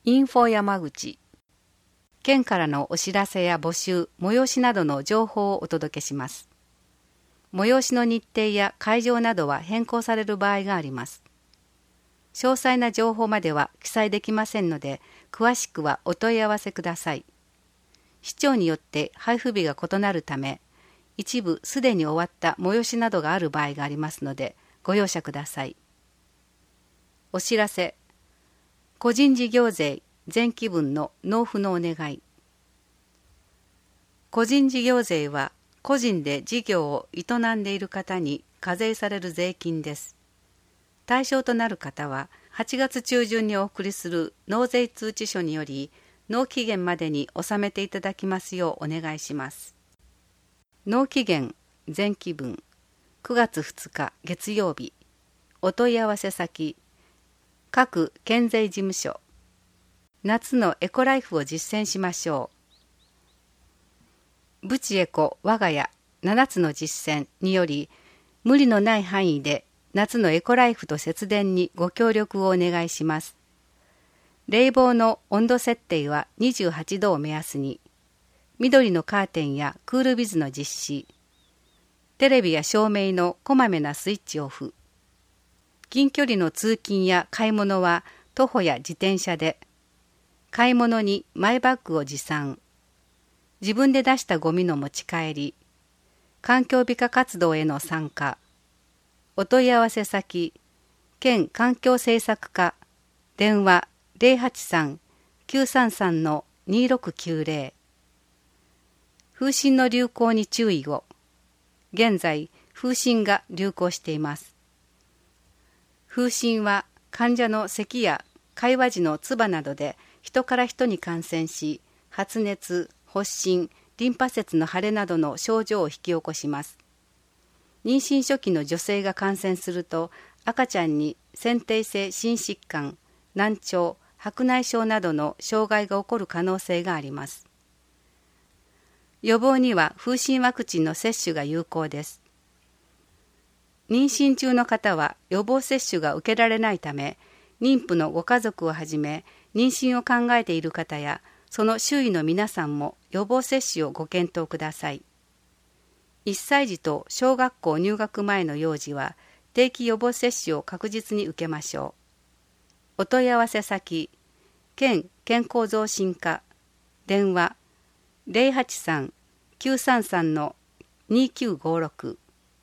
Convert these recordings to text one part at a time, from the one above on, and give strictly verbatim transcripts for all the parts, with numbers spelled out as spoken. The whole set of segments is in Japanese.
インフォ山口。県からのお知らせや募集、催しなどの情報をお届けします。催しの日程や会場などは変更される場合があります。詳細な情報までは記載できませんので、詳しくはお問い合わせください。市町によって配布日が異なるため、一部すでに終わった催しなどがある場合がありますので、ご容赦ください。お知らせ。個人事業税前期分の納付のお願い。個人事業税は個人で事業を営んでいる方に課税される税金です。対象となる方ははちがつ中旬にお送りする納税通知書により納期限までに納めていただきますようお願いします。納期限前期分くがつふつか月曜日。お問い合わせ先各県税事務所。夏のエコライフを実践しましょう。ブチエコ我が家ななつの実践により無理のない範囲で夏のエコライフと節電にご協力をお願いします。冷房の温度設定はにじゅうはちどを目安に、緑のカーテンやクールビズの実施、テレビや照明のこまめなスイッチオフ、近距離の通勤や買い物は徒歩や自転車で、買い物にマイバッグを持参、自分で出したゴミの持ち帰り、環境美化活動への参加、お問い合わせ先、県環境政策課、電話 ゼロはちさん きゅうさんさん にろくきゅうゼロ。風疹の流行に注意を。現在、風疹が流行しています。風疹は患者の咳や会話時の唾などで人から人に感染し、発熱、発疹、リンパ節の腫れなどの症状を引き起こします。妊娠初期の女性が感染すると、赤ちゃんに先天性心疾患、難聴、白内障などの障害が起こる可能性があります。予防には風疹ワクチンの接種が有効です。妊娠中の方は予防接種が受けられないため、妊婦のご家族をはじめ、妊娠を考えている方や、その周囲の皆さんも予防接種をご検討ください。いっさい児と小学校入学前の幼児は、定期予防接種を確実に受けましょう。お問い合わせ先、県健康増進課、電話ゼロはちさん きゅうさんさん にきゅうごろく。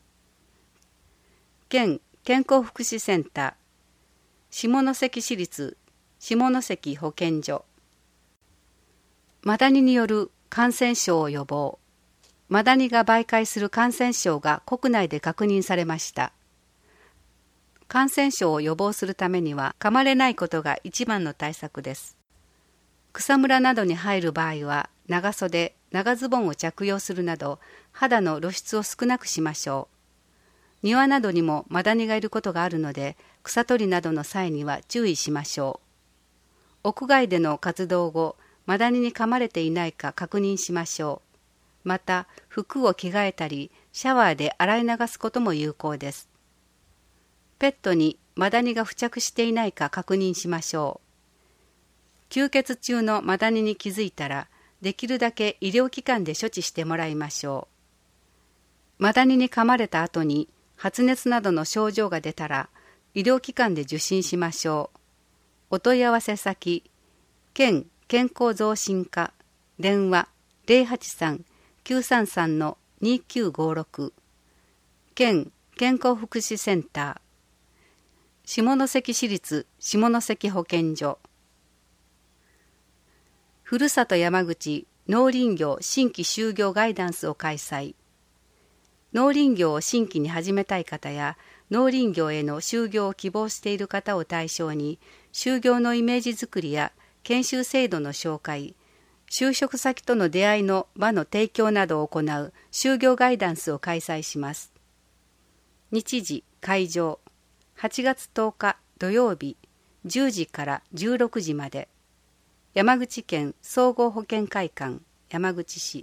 県健康福祉センター、下関市立下関保健所。マダニによる感染症を予防。マダニが媒介する感染症が国内で確認されました。感染症を予防するためには噛まれないことが一番の対策です。草むらなどに入る場合は長袖、長ズボンを着用するなど肌の露出を少なくしましょう。庭などにもマダニがいることがあるので草取りなどの際には注意しましょう。屋外での活動後、マダニに噛まれていないか確認しましょう。また、服を着替えたり、シャワーで洗い流すことも有効です。ペットにマダニが付着していないか確認しましょう。吸血中のマダニに気づいたら、できるだけ医療機関で処置してもらいましょう。マダニに噛まれた後に発熱などの症状が出たら、医療機関で受診しましょう。お問い合わせ先、県健康増進課、電話ゼロはちさん きゅうさんさん にきゅうごろく。県健康福祉センター、下関市立下関保健所。ふるさと山口農林業新規就業ガイダンスを開催。農林業を新規に始めたい方や農林業への就業を希望している方を対象に、就業のイメージ作りや研修制度の紹介、就職先との出会いの場の提供などを行う就業ガイダンスを開催します。日時、会場、はちがつとおか土曜日じゅうじからじゅうろくじまで、山口県総合保健会館山口市。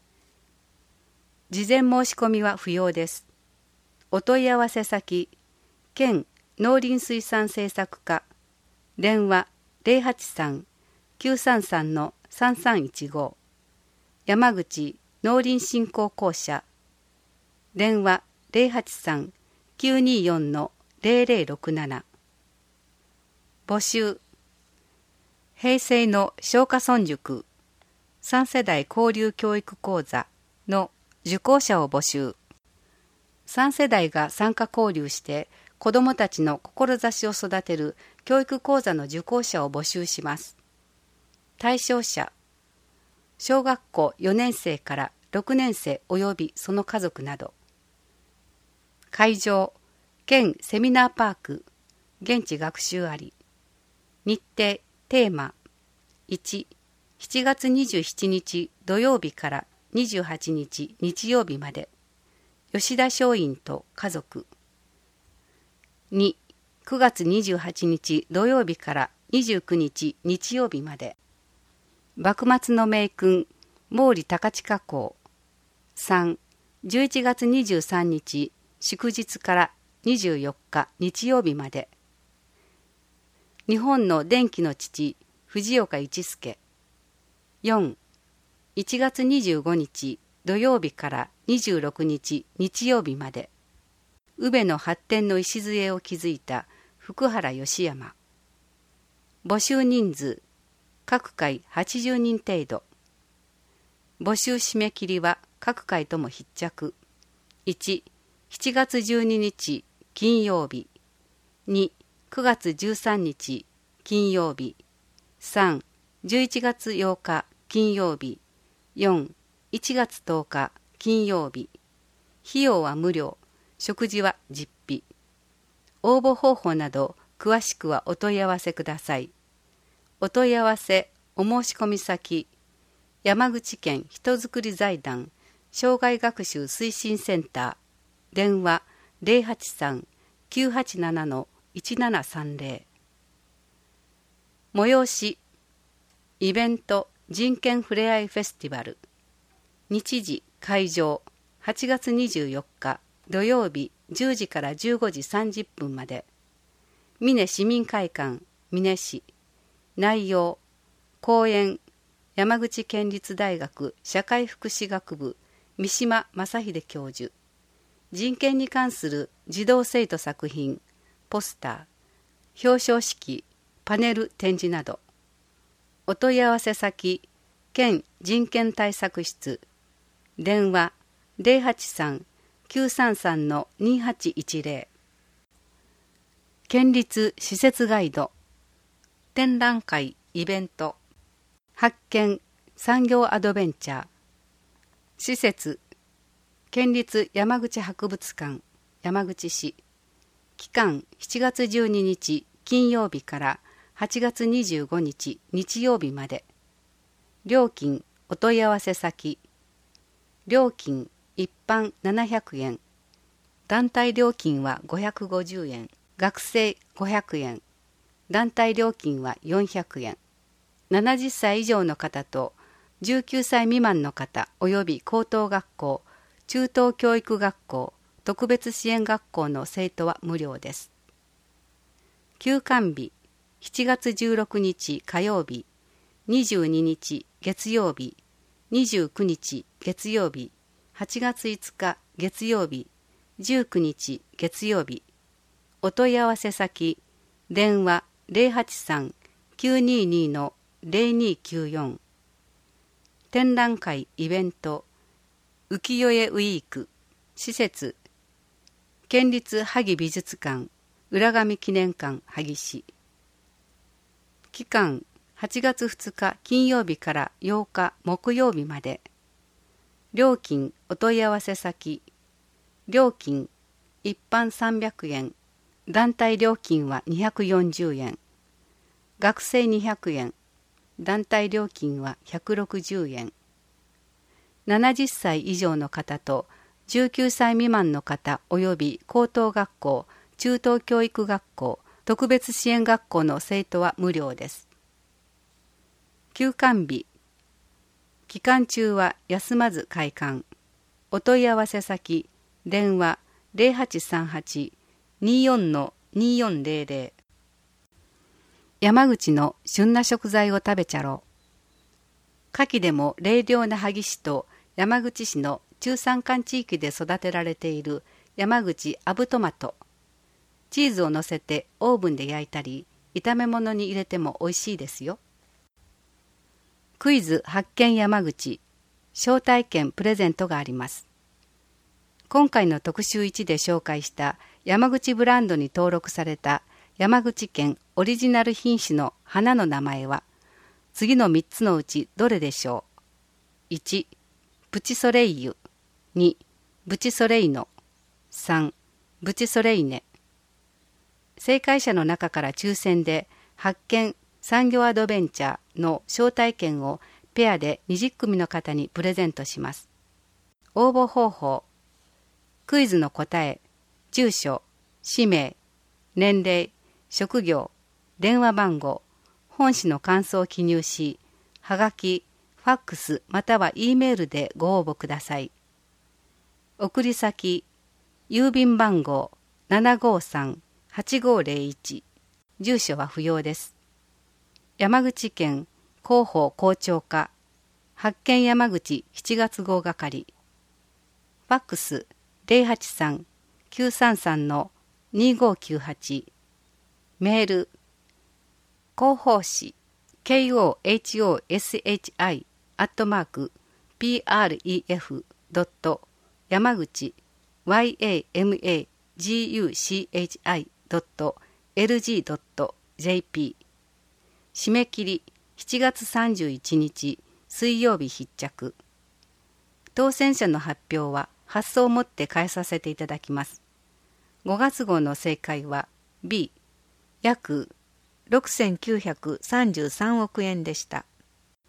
事前申し込みは不要です。お問い合わせ先、県農林水産政策課、電話ゼロはちさんきゅうさんさんのさんさんいちご、山口農林振興公社、電話 ゼロはちさんきゅうによんのゼロゼロろくなな。募集、平成の松下村塾さん世代交流教育講座の受講者を募集。さん世代が参加交流して子どもたちの志を育てる教育講座の受講者を募集します。対象者、小学校よねん生からろくねん生及びその家族など。会場、県セミナーパーク、現地学習あり。日程、テーマ、いち、しちがつにじゅうしちにち土曜日からにじゅうはちにち日曜日まで。吉田松陰と家族。に、くがつにじゅうはちにち土曜日からにじゅうくにち日曜日まで。幕末の名君、毛利高近公。さん、じゅういちがつにじゅうさんにち祝日からにじゅうよっか日曜日まで。日本の電気の父、藤岡一助。よん、いちがつにじゅうごにち土曜日からにじゅうろくにち日曜日まで。宇部の発展の礎を築いた福原義山。募集人数、各回はちじゅうにん程度。募集締め切りは各回とも必着。いち、しちがつじゅうににち金曜日。に、くがつじゅうさんにち金曜日。さん、じゅういちがつようか金曜日。よん、いちがつとおか金曜日。費用は無料、食事は実費。応募方法など詳しくはお問い合わせください。お問い合わせ、お申し込み先、山口県人づくり財団障害学習推進センター、電話 ゼロはちさんきゅうはちななのいちななさんぜろ。催し、イベント人権ふれあいフェスティバル。日時会場はちがつにじゅうよっか土曜日じゅうじからじゅうごじさんじゅっぷんまで。峰市民会館峰市。内容、講演、山口県立大学社会福祉学部三島正秀教授。人権に関する児童生徒作品、ポスター、表彰式、パネル展示など。お問い合わせ先、県人権対策室。電話ゼロはちさんきゅうさんさんのにはちいちぜろ。県立施設ガイド。展覧会イベント。発見産業アドベンチャー。施設、県立山口博物館山口市。期間しちがつじゅうににち金曜日からはちがつにじゅうごにち日曜日まで。料金、お問い合わせ先。料金、一般ななひゃくえん。団体料金はごひゃくごじゅうえん。学生ごひゃくえん。団体料金はよんひゃくえん。ななじゅっさい以上の方とじゅうきゅうさい未満の方及び高等学校、中等教育学校、特別支援学校の生徒は無料です。休館日、しちがつじゅうろくにち火曜日、にじゅうににち月曜日、にじゅうくにち月曜日、はちがついつか月曜日、じゅうくにち月曜日。お問い合わせ先、電話ゼロはちさんきゅうににのゼロにきゅうよん。展覧会イベント、浮世絵ウィーク。施設、県立萩美術館浦上記念館萩市。期間はちがつふつか金曜日からようか木曜日まで。料金、お問い合わせ先。料金、一般さんびゃくえん。団体料金はにひゃくよんじゅうえん。学生にひゃくえん。団体料金はひゃくろくじゅうえん。ななじゅっさい以上の方とじゅうきゅうさい未満の方及び高等学校、中等教育学校、特別支援学校の生徒は無料です。休館日。期間中は休まず開館。お問い合わせ先、電話ゼロはちさんはちによんのによんぜろぜろ。 山口の旬な食材を食べちゃろう。夏季でも冷涼な萩市と山口市の中山間地域で育てられている山口アブトマト。チーズをのせてオーブンで焼いたり、炒め物に入れても美味しいですよ。クイズ発見山口、招待券プレゼントがあります。今回の特集いちで紹介した山口ブランドに登録された山口県オリジナル品種の花の名前は、次のみっつのうちどれでしょう。いち、プチソレイユ。に、ブチソレイノ。さん、ブチソレイネ。正解者の中から抽選で発見産業アドベンチャーの招待券をペアでにじゅっくみの方にプレゼントします。応募方法。クイズの答え、住所、氏名、年齢、職業、電話番号、本誌の感想を記入し、はがき、ファックスまたは E メールでご応募ください。送り先、郵便番号 ななごさんはちごぜろいち、住所は不要です。山口県広報広聴課発見山口しちがつ号係。ファックス ゼロはちさんきゅうさんさんのにごきゅうはち。メール広報誌 ケーオーエイチオーエスエイチアイ アットマーク ピーアールイーエフ ドット 山口 ヤマグチ ドット エルジー ドット ジェーピー。 締め切りしちがつさんじゅういちにち水曜日必着。当選者の発表は発送をもって返させていただきます。ごがつ号の正解は ビー 約ろくせんきゅうひゃくさんじゅうさんおくえんでした。